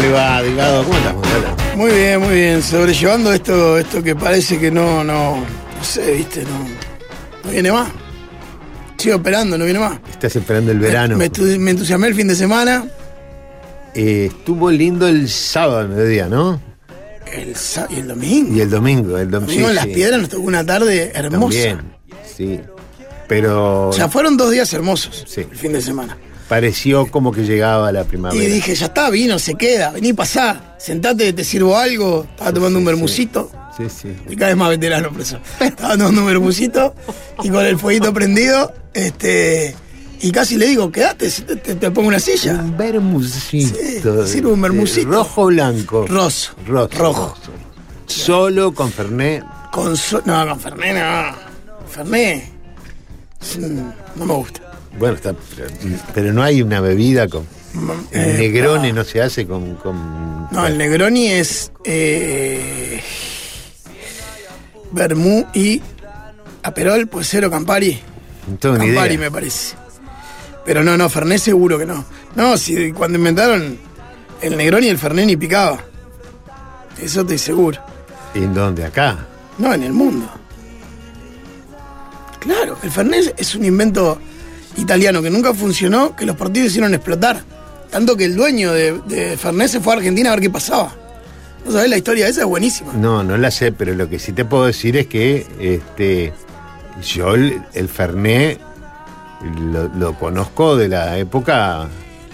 le va, Delgado? ¿Cómo estás, Gonzalo? Muy bien. Sobrellevando esto que parece que no sé, viste, no viene más. Sigo esperando, no viene más. Estás esperando el verano. Me entusiasmé el fin de semana. Estuvo lindo el sábado al mediodía, ¿no? Y el domingo. Y el domingo. Sí, en Las Piedras nos tocó una tarde hermosa. También, sí. Pero... O sea, fueron 2 días hermosos, sí, el fin de semana. Pareció como que llegaba la primavera. Y dije, ya está, vino, se queda, vení, pasá, sentate, te sirvo algo. Estaba tomando un vermucito. Sí. Y cada vez más veterano, por eso. Estaba tomando un vermucito y con el fueguito prendido, y casi le digo, quedate, te pongo una silla. Un vermucito. Sí, sirvo un vermucito. ¿Rojo o blanco? Rojo. ¿Solo con Fernet? No, con Fernet no. Fernet no me gusta. Bueno, está, pero no hay una bebida con... El Negroni no se hace con... No, el Negroni es vermú y Aperol, pues cero Campari. No tengo ni Campari idea. me parece. Pero no, Fernet seguro que no. No, si cuando inventaron el Negroni el Fernet ni picaba. Eso estoy seguro. ¿En dónde? ¿Acá? No, en el mundo. Claro, el Fernet es un invento italiano que nunca funcionó, que los partidos hicieron explotar. Tanto que el dueño de Fernet se fue a Argentina a ver qué pasaba. ¿No sabés la historia esa? Es buenísima. No la sé, pero lo que sí te puedo decir es que yo el Fernet lo conozco de la época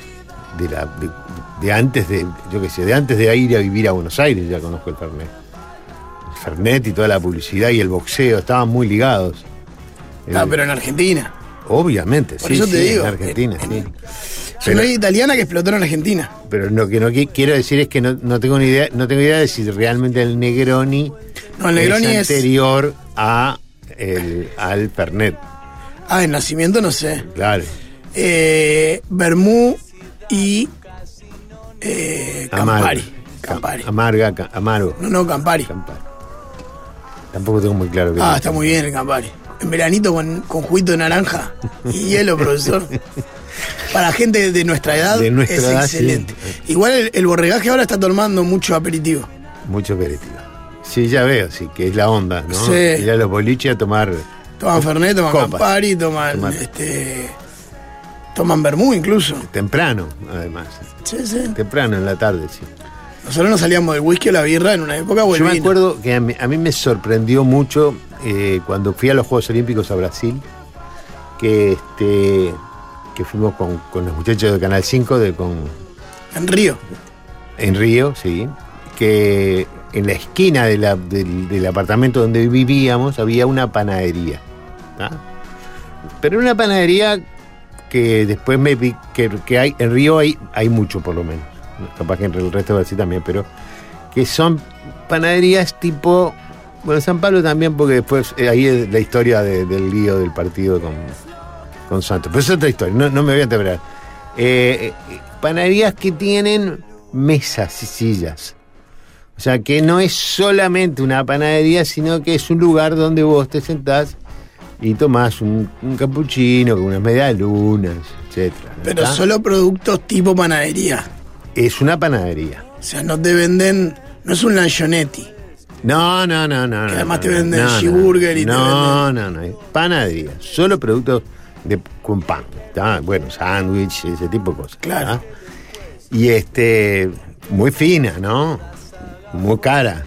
de antes de, yo qué sé, de antes de ir a vivir a Buenos Aires ya conozco el Fernet. El Fernet y toda la publicidad y el boxeo estaban muy ligados. Pero en Argentina. Obviamente, por eso te digo, en Argentina, sí. Es una italiana que explotó en Argentina. Pero lo que no quiero decir es que no tengo ni idea, no tengo idea de si realmente el Negroni, es anterior al Fernet. En nacimiento no sé. Claro. Vermú y Campari. Amargo. No, Campari. Tampoco tengo muy claro. Está muy bien el Campari. En veranito con juguito de naranja y hielo, profesor. Para gente de nuestra edad es excelente. Sí. Igual el borregaje ahora está tomando mucho aperitivo. Mucho aperitivo. Sí, ya veo, sí, que es la onda, ¿no? Sí. Ir a los boliches a tomar... Toman Fernet, toman Campari, toman vermú incluso. Temprano, además. Sí. Temprano en la tarde, sí. Nosotros nos salíamos del whisky o la birra en una época o el Yo me vino. acuerdo que a mí me sorprendió mucho cuando fui a los Juegos Olímpicos a Brasil, que fuimos con los muchachos de Canal 5 en Río. En Río, sí. Que en la esquina del apartamento donde vivíamos había una panadería. ¿Ah? Pero una panadería que después me vi que hay en Río hay mucho, por lo menos. Capaz que en el resto de Brasil también, pero que son panaderías tipo... Bueno, San Pablo también, porque después ahí es la historia del lío del partido con Santos. Pero es otra historia, no me voy a enterar. Panaderías que tienen mesas y sillas. O sea, que no es solamente una panadería, sino que es un lugar donde vos te sentás y tomás un capuchino con unas medialunas, etc. Pero solo productos tipo panadería. Es una panadería. O sea, no te venden... No es un lanchonetti. No. Que además te venden cheeseburger y No. Es panadería. Solo productos con pan. ¿Tá? Bueno, sándwich, ese tipo de cosas. Claro. ¿tá? Y muy fina, ¿no? Muy cara.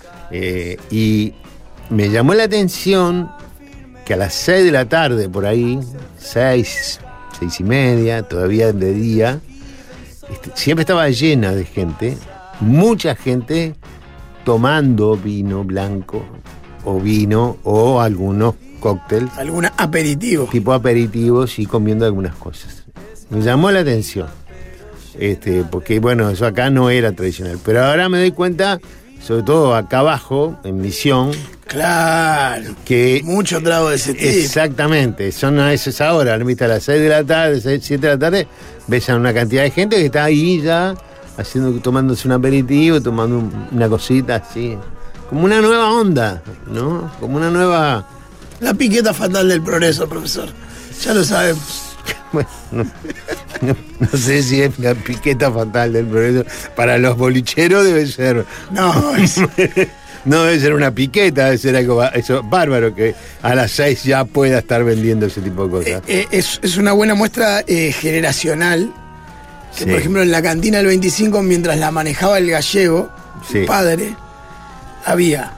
Y me llamó la atención que a las 6 de la tarde, por ahí, 6 y media, todavía de día, siempre estaba llena de gente, mucha gente tomando vino blanco o vino o algunos cócteles. Algún aperitivo. Tipo aperitivos y comiendo algunas cosas. Me llamó la atención. Porque bueno, eso acá no era tradicional. Pero ahora me doy cuenta, sobre todo acá abajo, en Misión. Claro. Que mucho trago de ese tipo. Exactamente. Son a esa hora, ¿viste? A las 6 de la tarde, 7 de la tarde, ves a una cantidad de gente que está ahí ya, tomándose un aperitivo, tomando una cosita así. Como una nueva onda, ¿no? Como una nueva... La piqueta fatal del progreso, profesor. Ya lo sabemos. Bueno, No sé si es la piqueta fatal del progreso. Para los bolicheros debe ser. No, no debe ser una piqueta, debe ser algo eso, bárbaro que a las 6 ya pueda estar vendiendo ese tipo de cosas. Es una buena muestra generacional. Que, sí. Por ejemplo, en la cantina del 25, mientras la manejaba el gallego, sí. Padre, había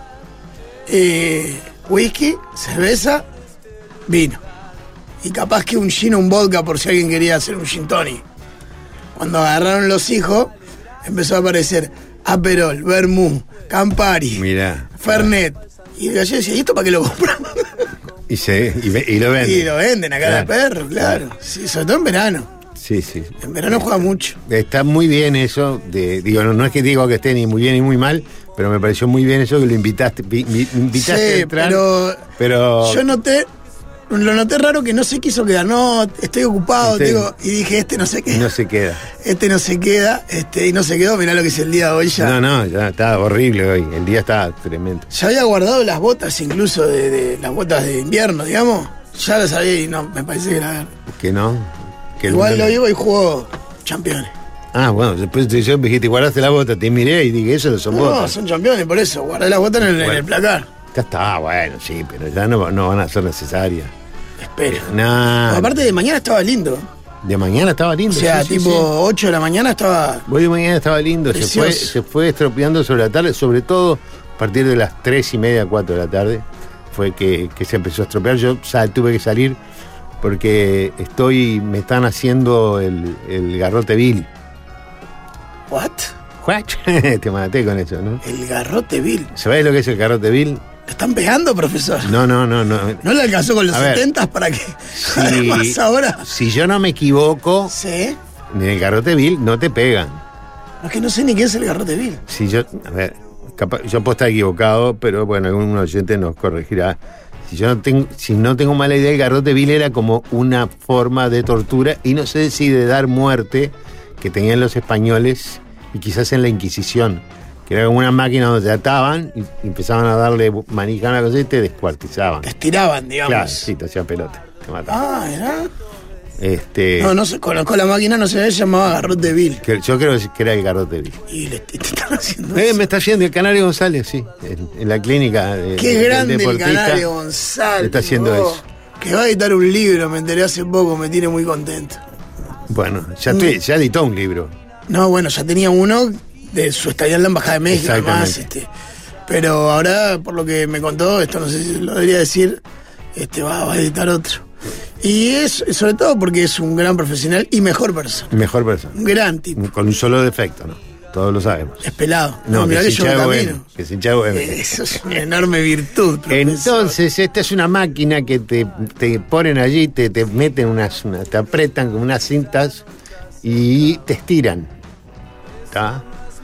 whisky, cerveza, vino. Y capaz que un gin o un vodka por si alguien quería hacer un gin tonic. Cuando agarraron los hijos, empezó a aparecer Aperol, Vermú, Campari, mirá, Fernet. Y el gallego decía, ¿y esto para qué lo compran? Y lo venden. Y lo venden a cara de perro, claro. Sí, sobre todo en verano. Sí, sí. En verano juega mucho. Está muy bien eso. Digo, no es que digo que esté ni muy bien ni muy mal, pero me pareció muy bien eso que lo invitaste sí, a entrar. Pero yo lo noté raro que no se quiso quedar. No, estoy ocupado, y dije, no se queda. No se queda. No se queda, y no se quedó. Mirá lo que es el día de hoy ya. No, ya está horrible hoy. El día está tremendo. Ya había guardado las botas incluso de las botas de invierno, digamos. Ya las había y no, me parece que era. Que no. Igual lo digo y jugó Campeones. Ah, bueno, después yo me dijiste, guardaste la bota, te miré y dije, eso no son botas. No, son Campeones, por eso, guardé las botas en el placar. Ya está, bueno, sí, pero ya no van a ser necesarias. Espero. Aparte de mañana estaba lindo. De mañana estaba lindo. O sea, sí, tipo 8 de la mañana estaba. Hoy de mañana estaba lindo, se fue estropeando sobre la tarde, sobre todo a partir de las 3:30, 4 de la tarde, fue que se empezó a estropear. Yo tuve que salir porque me están haciendo el garrote vil. ¿What? Te maté con eso, ¿no? El garrote vil. ¿Sabés lo que es el garrote vil? ¿Te están pegando, profesor? No. ¿No le alcanzó con los 70 para que además ahora? Si yo no me equivoco, ¿sí? En el garrote vil no te pegan. No, es que no sé ni qué es el garrote vil. Yo puedo estar equivocado, pero bueno, algún oyente nos corregirá. Si no tengo mala idea, el garrote vil era como una forma de tortura, y no sé si de dar muerte, que tenían los españoles y quizás en la Inquisición, que era como una máquina donde te ataban y empezaban a darle manija a una cosa y te descuartizaban. Te estiraban, digamos. Claro, sí, te hacían pelota, te mataban. ¿verdad? No se conozco la máquina, no se llamaba garrote vil. Yo creo que era el garrote vil. Y te están haciendo eso. Me está haciendo el Canario González, sí, en la clínica. Qué grande el Canario González. Está haciendo eso. Que va a editar un libro, me enteré hace poco, me tiene muy contento. Bueno, ya editó un libro. No, bueno, ya tenía uno de su estadía en la Embajada de México, además. Pero ahora, por lo que me contó, esto no sé si lo debería decir, va a editar otro. Y es sobre todo porque es un gran profesional y mejor persona. Un gran tipo. Con un solo defecto, ¿no? Todos lo sabemos. Es pelado. No, mirá que yo camino. Que es hincha bueno. Eso es una enorme virtud, profesor. Entonces, esta es una máquina que te ponen allí, te meten te apretan con unas cintas y te estiran. ¿Está?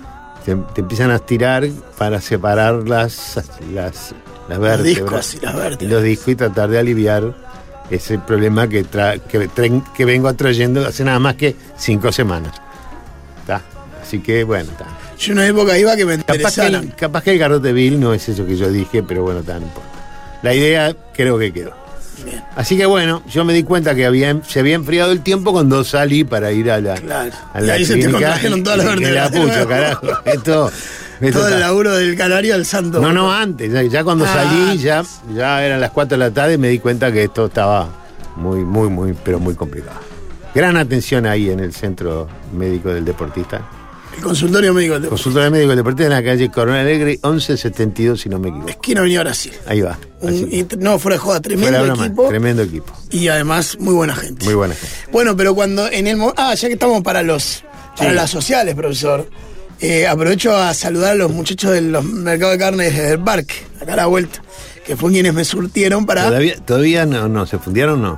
Te empiezan a estirar para separar las vértebras. Los discos y las vértebras. Los discos y tratar de aliviar ese problema que vengo atrayendo hace nada más que 5 semanas. ¿Está? Así que, bueno, está. Yo en una época iba que me interesaran. Capaz que el garrote vil no es eso que yo dije, pero bueno, no importa. La idea creo que quedó. Bien. Así que bueno, yo me di cuenta que se había enfriado el tiempo cuando salí para ir a la y ahí se te contrajeron todas las vértebras. Pucho, carajo. Todo el laburo del Canario al santo. No, antes. Ya cuando salí, ya eran las 4 de la tarde y me di cuenta que esto estaba muy, pero muy complicado. Gran atención ahí en el centro médico del deportista. El consultorio médico del deportista. Consultorio médico del deportista en la calle Coronel Alegre, 1172, si no me equivoco. Esquina Avenida Brasil. Ahí va. Fuera de joda, tremendo equipo. Y además, muy buena gente. Muy buena gente. Bueno, pero cuando en el ya que estamos para las sociales, profesor, aprovecho a saludar a los muchachos de los mercados de carne del parque, acá a la vuelta, que fue quienes me surtieron para. ¿Todavía no se fundieron o no?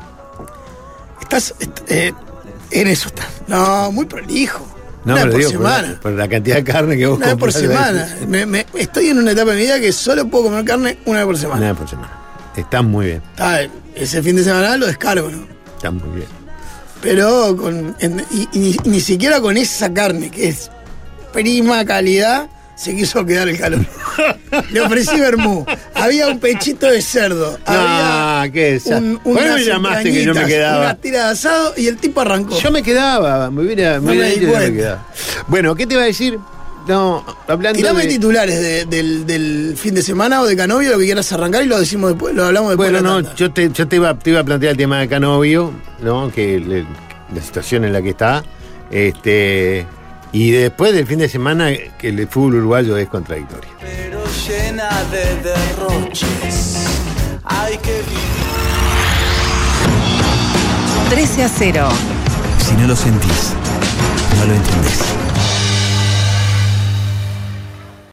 Estás en eso está. No, muy prolijo. No, una pero por digo, semana. Por la cantidad de carne que vos compras. Una vez por semana. Estoy en una etapa de mi vida que solo puedo comer carne una vez por semana. Una vez por semana. Está muy bien. Ese fin de semana lo descargo, ¿no? Está muy bien. Pero ni siquiera con esa carne, que es prima calidad, se quiso quedar el calor. Le ofrecí vermú. Había un pechito de cerdo. ¿Qué es? ¿Por qué me llamaste que yo me quedaba? Una tira de asado y el tipo arrancó. Yo me quedaba, me quedaba. Bueno, ¿qué te iba a decir? No, hablando Tirame titulares del fin de semana o de Canovio, lo que quieras arrancar y lo decimos después, lo hablamos después. Bueno, yo te iba a plantear el tema de Canovio, ¿no? Que la situación en la que está. Y después del fin de semana, que el fútbol uruguayo es contradictorio. Pero llena de derroches. Hay que vivir. 13-0. Si no lo sentís, no lo entendés.